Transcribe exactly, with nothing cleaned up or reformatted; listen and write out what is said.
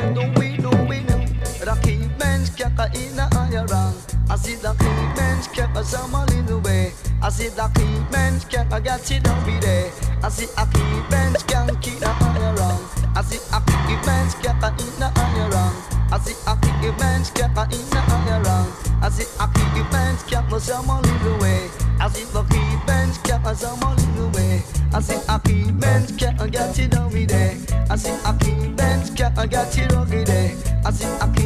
know we know we know Raki människa ina ayarang Asidaki människa sama linduwe Asidaki människa agati dambide Asidaki människa kina ayarang Asidaki människa ina ayarang Asidaki människa ina ayarang Asidaki människa sama linduwe Asidaki människa sama linduwe Asidaki människa agati dambide Asidaki människa agati dambide Asidaki